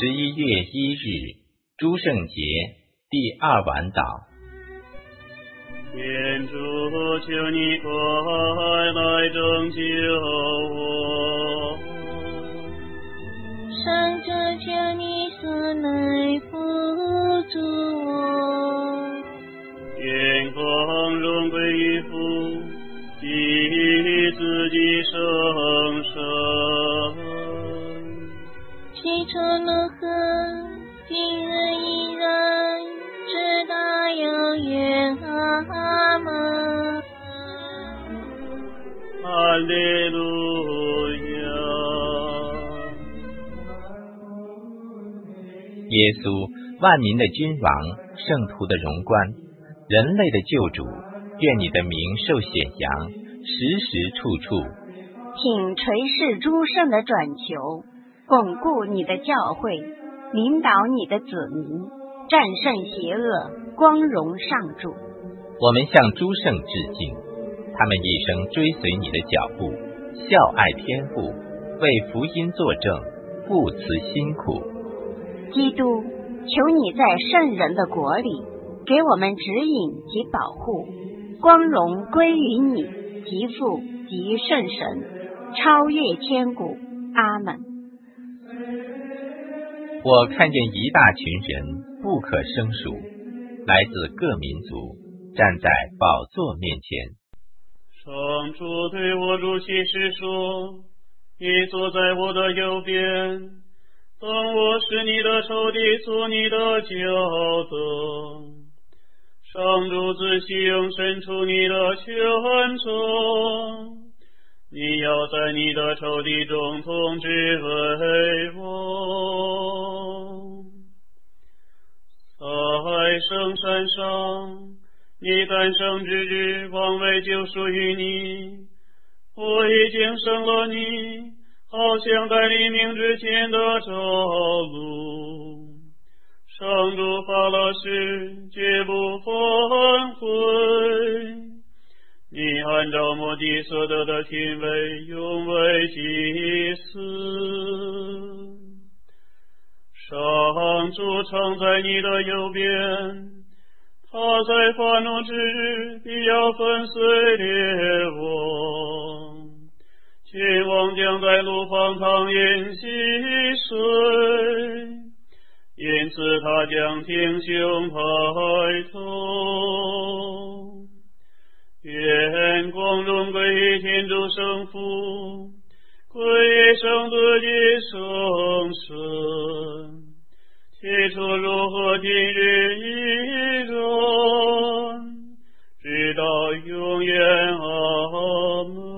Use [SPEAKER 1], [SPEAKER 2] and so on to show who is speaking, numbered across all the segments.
[SPEAKER 1] 11月1日，诸圣节第二晚祷。
[SPEAKER 2] 天主，求你快来拯救我！
[SPEAKER 3] 上主，求你速来扶助我！
[SPEAKER 2] 愿光荣归于父及子及圣神。
[SPEAKER 3] 起初如何，今日依然，直到永远。阿们。
[SPEAKER 2] 哈利路亚。
[SPEAKER 1] 耶稣，万民的君王，圣徒的荣冠，人类的救主，愿你的名受显扬，时时处处。
[SPEAKER 4] 请垂视诸圣的转求，巩固你的教会，领导你的子民，战胜邪恶，光荣上主。
[SPEAKER 1] 我们向诸圣致敬，他们一生追随你的脚步，孝爱天父，为福音作证，不辞辛苦。
[SPEAKER 4] 基督，求你在圣人的国里，给我们指引及保护，光荣归于你，及父及圣神，超越千古。阿们。
[SPEAKER 1] 我看见一大群人，不可胜数，来自各民族，站在宝座面前。
[SPEAKER 2] 上主对我如启示说：你坐在我的右边，等我使你的仇敌做你的脚凳。上主自行伸出你的权杖，你要在你的仇敌中统治为王。在圣山上，你诞生之日，王位就属于你。我已经生了你，好像在黎明之前的朝露。上主发了誓，绝不反悔。你按照摩的所得的品位，永为祭司。上主常在你的右边，他在发怒之日，必要粉碎列王。君王将在路旁淌饮溪水，因此他将挺胸抬头。愿光荣归于天主圣父，归于圣子及圣神，起初如何，今日依然，直到永远。阿门。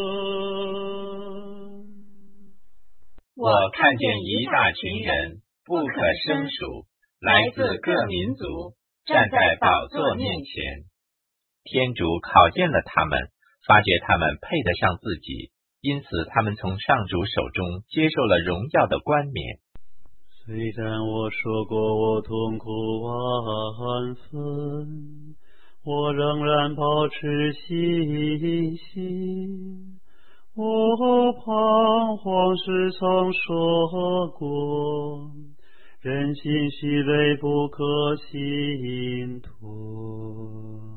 [SPEAKER 1] 我看见一大群人，不可胜数，来自各民族，站在宝座面前。天主考验了他们，发觉他们配得上自己，因此他们从上主手中接受了荣耀的冠冕。
[SPEAKER 2] 虽然我说过我痛苦万分，我仍然保持信心。我彷徨时曾说过，人心虚伪不可信托。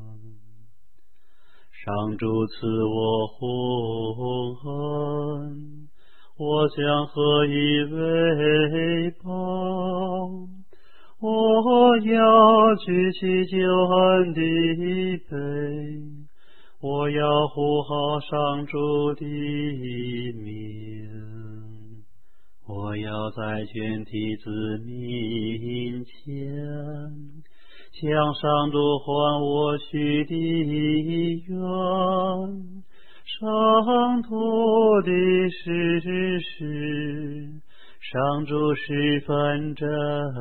[SPEAKER 2] 上主赐我洪恩，我将何以为报？我要举起救恩的杯，我要护好上主的名，我要在全体子民前向上主还我许的愿。上主的事，上主十分真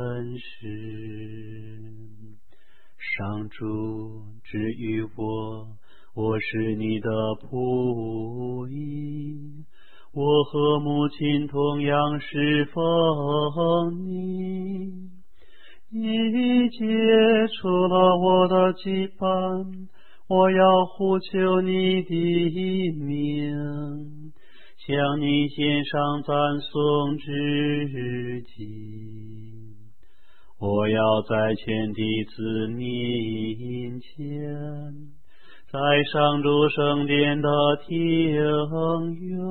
[SPEAKER 2] 实。上主至于我，我是你的仆役，我和母亲同样侍奉你。你解除了我的羁绊，我要呼求你的名， 向你献上赞颂之祭。我要在全体子民前，在上主圣殿的庭院，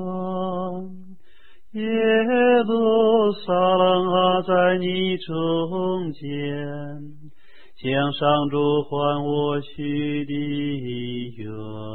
[SPEAKER 2] 耶路撒冷啊，在你中间，向上主还我许的愿。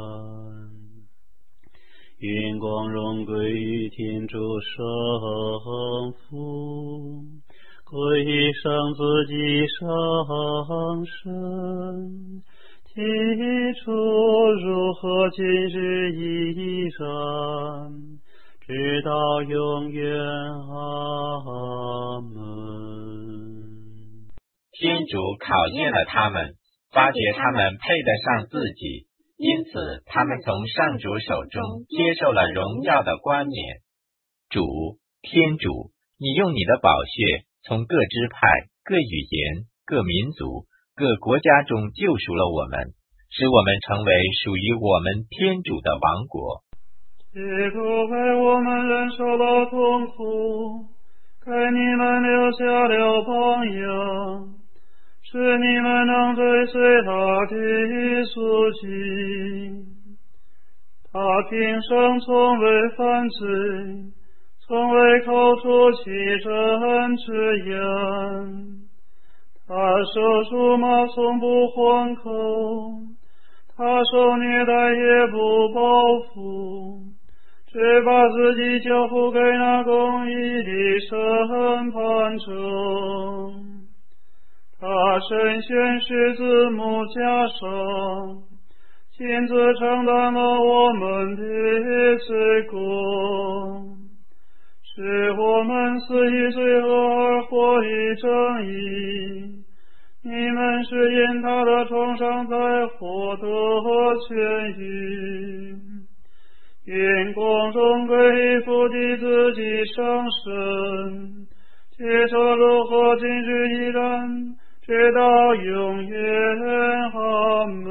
[SPEAKER 2] 愿光荣归于天主圣父，归于圣子及圣神，起初如何，今日依然，直到永远。阿门。
[SPEAKER 1] 天主考验了他们，发觉他们配得上自己，因此他们从上主手中接受了荣耀的冠冕。主，天主，你用你的宝血从各支派、各语言、各民族、各国家中救赎了我们，使我们成为属于我们天主的王国。
[SPEAKER 2] 基督为我们忍受了痛苦，给你们留下了榜样，使你们能追随他的足迹。他平生从未犯罪，从未口出欺人之言。他受辱骂从不还口，他受虐待也不报复，只把自己交付给那公义的审判者。他身陷十字木架上，亲自承担了我们的罪过，使我们死于罪恶而活于正义。你们是因他的创伤才获得痊愈。愿光荣归于父的子及圣神，接着如何，今日依然，直到永远。阿门。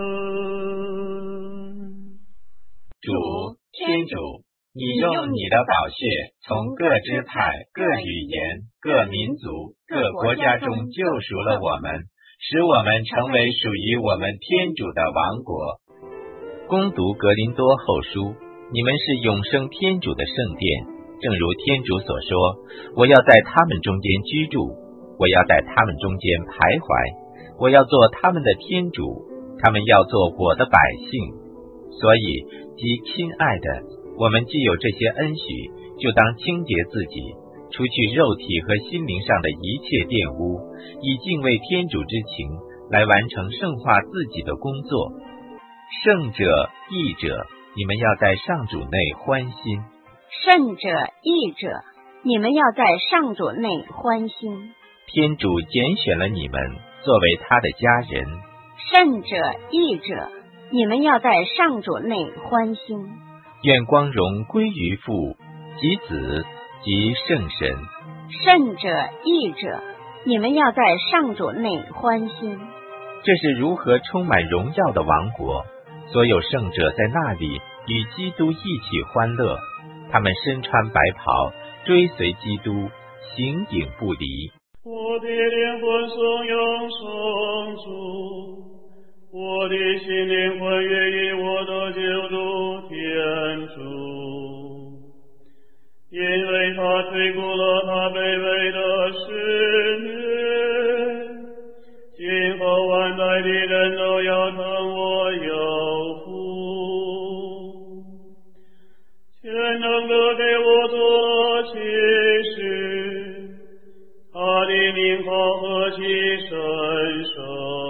[SPEAKER 1] 主，天主，你用你的宝血从各支派、各语言、各民族、各国家中救赎了我们，使我们成为属于我们天主的王国。攻读格林多后书，你们是永生天主的圣殿，正如天主所说，我要在他们中间居住，我要在他们中间徘徊，我要做他们的天主，他们要做我的百姓。所以，即亲爱的，我们既有这些恩许，就当清洁自己，除去肉体和心灵上的一切玷污，以敬畏天主之情来完成圣化自己的工作。圣者、义者，你们要在上主内欢心。
[SPEAKER 4] 圣者、义者，你们要在上主内欢心。
[SPEAKER 1] 天主拣选了你们作为他的家人。
[SPEAKER 4] 圣者、义者，你们要在上主内欢心。
[SPEAKER 1] 愿光荣归于父及子及圣神。
[SPEAKER 4] 圣者、义者，你们要在上主内欢心。
[SPEAKER 1] 这是如何充满荣耀的王国！所有圣者在那里与基督一起欢乐，他们身穿白袍，追随基督，形影不离。
[SPEAKER 2] 我的灵魂颂扬上主，我的心灵魂悦于我的救主天主，因为他推过了他卑微的使命，今后万代的人都要称我有福。全能的给我做启示，他的名号何其神圣，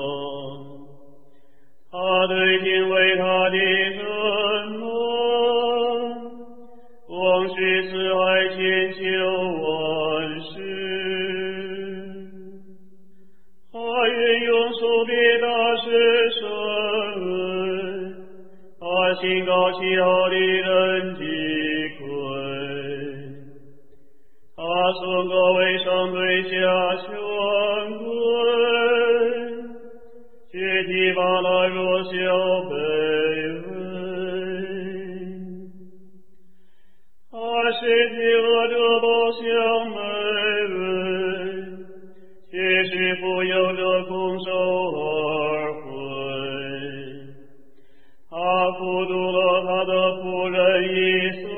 [SPEAKER 2] 他对敬畏他的人们，往昔慈爱千秋万世。他运用手臂大施神恩，他兴高其好的人际贵，他送各位上对下权贵，却提拔了弱小卑微。 是富有者空手而回。他复读了他的仆人以色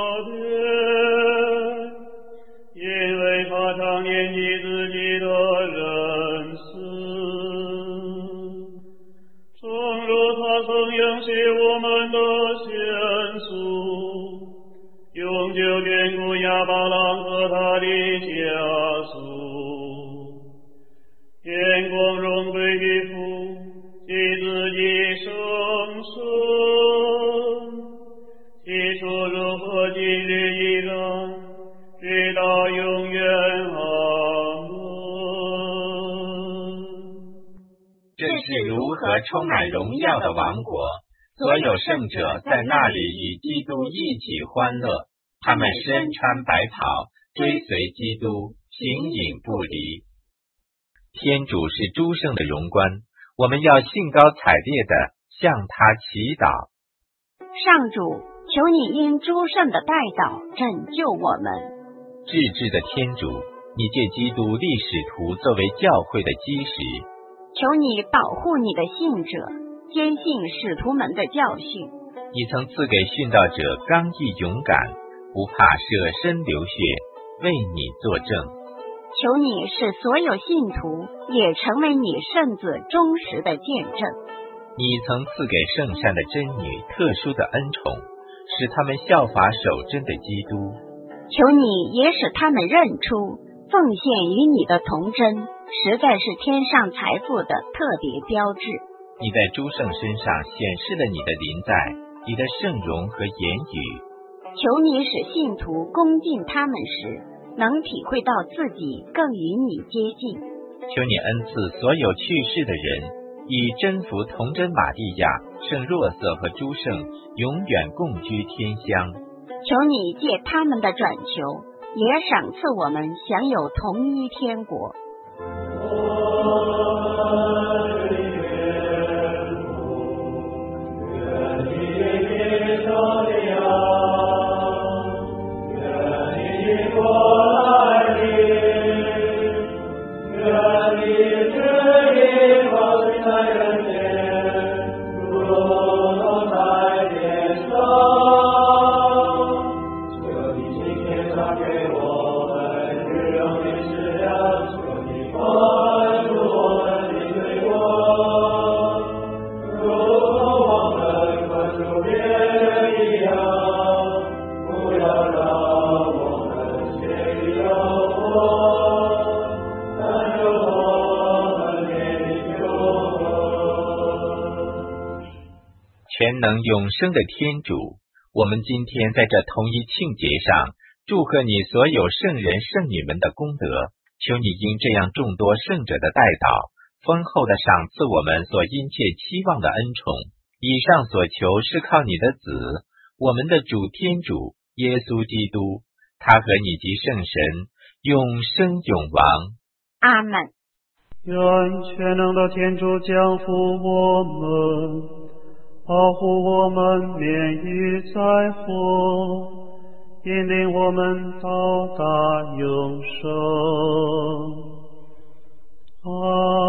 [SPEAKER 2] 列，因为他常念及自己的仁慈，正如他曾应许我们的先祖，永久眷顾亚巴郎和他的家属。愿光荣归于父及子及圣神，起初如何，今日依然，直到永远。阿门。
[SPEAKER 1] 这是如何充满荣耀的王国！所有圣者在那里与基督一起欢乐，他们身穿白袍，追随基督，形影不离。天主是诸圣的荣冠，我们要兴高采烈地向他祈祷。
[SPEAKER 4] 上主，求你因诸圣的代祷拯救我们。
[SPEAKER 1] 至智的天主，你借基督历使徒作为教会的基石，
[SPEAKER 4] 求你保护你的信者，坚信使徒们的教训。
[SPEAKER 1] 你曾赐给殉道者刚毅勇敢，不怕舍身流血，为你作证。
[SPEAKER 4] 求你使所有信徒也成为你圣子忠实的见证。
[SPEAKER 1] 你曾赐给圣善的真女特殊的恩宠，使他们效法守贞的基督。
[SPEAKER 4] 求你也使他们认出奉献与你的童真实在是天上财富的特别标志。
[SPEAKER 1] 你在诸圣身上显示了你的临在，你的圣容和言语。
[SPEAKER 4] 求你使信徒恭敬他们时，能体会到自己更与你接近。
[SPEAKER 1] 求你恩赐所有去世的人，与真福童真玛利亚、圣若瑟和诸圣永远共居天乡。
[SPEAKER 4] 求你借他们的转求，也赏赐我们享有同一天国。
[SPEAKER 1] 全能永生的天主，我们今天在这同一庆节上，祝贺你所有圣人圣女们的功德，求你因这样众多圣者的代祷，丰厚的赏赐我们所殷切期望的恩宠。以上所求是靠你的子，我们的主天主耶稣基督，他和你及圣神永生永王。
[SPEAKER 4] 阿们。
[SPEAKER 2] 愿全能的天主降福我们，保护我们免于灾祸，引领我们到达永生。